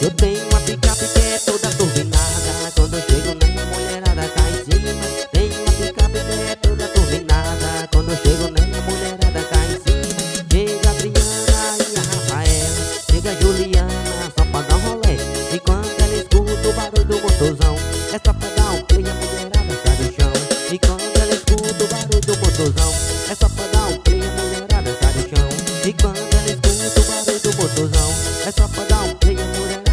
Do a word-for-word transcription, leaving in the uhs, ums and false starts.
Eu tenho uma picape que é toda turbinada. Quando eu chego nela, a mulherada cai em cima. Tenho uma picape que é toda turbinada. Quando eu chego nela, a mulherada cai em cima. Chega a Adriana e a Rafaela, chega a Juliana só pra dar um rolê. E quando ela escuta o barulho do motorzão, é só pra dar um play, a mulherada sai do chão. E quando ela escuta o barulho do motorzão, é só pra dar um play, a mulherada sai do chão. E quando ela escuta o barulho do motorzão, é só pra dar um play, a mulherada